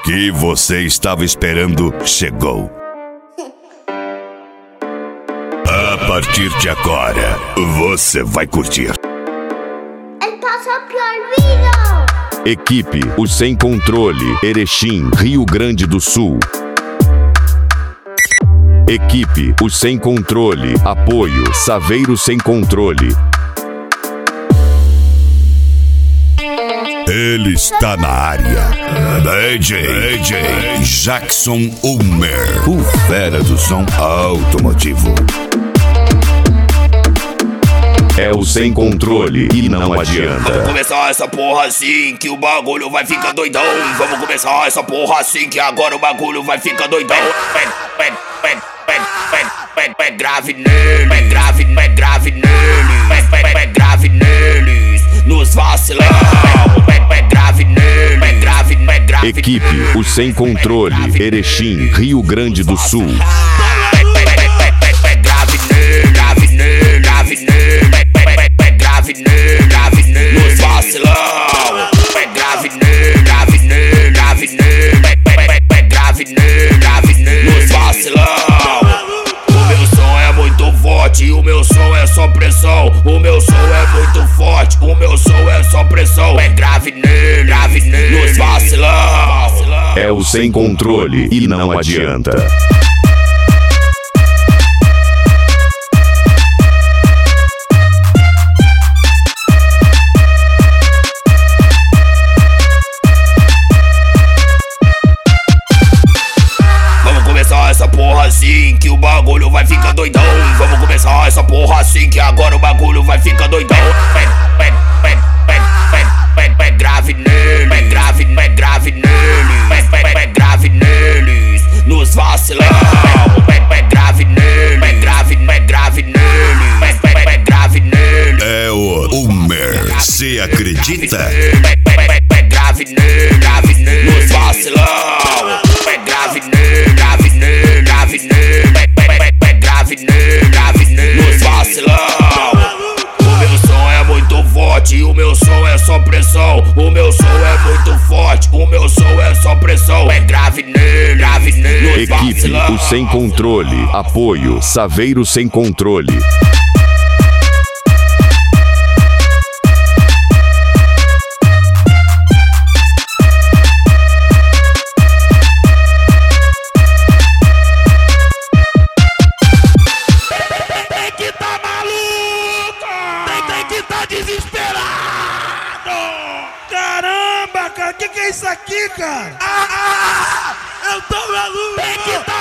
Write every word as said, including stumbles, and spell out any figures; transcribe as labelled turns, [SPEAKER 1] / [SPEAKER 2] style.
[SPEAKER 1] que você estava esperando chegou. A partir de agora, você vai curtir.
[SPEAKER 2] Eu passo a pior vida.
[SPEAKER 3] Equipe O Sem Controle, Erechim, Rio Grande do Sul. Equipe O Sem Controle, apoio Saveiro Sem Controle.
[SPEAKER 1] Ele está na área. D J, D J Jackson Ulmer, o fera do som automotivo.
[SPEAKER 3] É o Sem Controle e não adianta.
[SPEAKER 4] Vamos começar essa porra assim que o bagulho vai ficar doidão. Vamos começar essa porra assim que agora o bagulho vai ficar doidão. Pé, pé, pé, pé, pé, pé, pé grave nele, pé grave, pé grave nele, pé, pé, pé grave neles, nos vacilão. Pé, pé grave nele, pé grave, pé grave.
[SPEAKER 3] Equipe O Sem Controle, Erechim, Rio Grande do Sul.
[SPEAKER 4] Pé, pé, pé, pé, pé, pé grave nele, grave nele, grave nele. Grave nele, grave nele, nos vacilão. Pé grave nele, grave nele, grave nele. Pé, pé, pé, pé grave nele, grave nele, nos vacilão. O meu som é muito forte, o meu som é só pressão. O meu som é muito forte, o meu som é só pressão. Pé grave nele, grave nele, nos vacilão.
[SPEAKER 3] É o Sem Controle e não adianta.
[SPEAKER 4] Essa porra assim que o bagulho vai ficar doidão. Vamos começar essa porra assim que agora o bagulho vai ficar doidão. Pé, pé, pé, pé, pé, pé, pé grave nele, pé grave, pé grave neles, pé, pé, pé grave neles, nos vacilão. Pé, pé grave nele, pé grave, pé grave neles, pé, pé, pé grave neles.
[SPEAKER 1] É o Ulmer, cê acredita?
[SPEAKER 4] Pé, pé, pé, pé grave nele, grave nele, nos vacilão. Pé grave nele, grave nele, grave nele, pé, pé, pé, pé grave nele, grave nele, nos vacilão. O meu som é muito forte, o meu som é só pressão. O meu som é muito forte, o meu som é só pressão. Pé grave nele, grave nele, nos
[SPEAKER 3] Equipe
[SPEAKER 4] vacilão.
[SPEAKER 3] O Sem Controle, apoio Saveiro Sem Controle.
[SPEAKER 5] Caramba, cara, que que é isso aqui, cara? Ah, ah, eu tô maluco! Tem que tá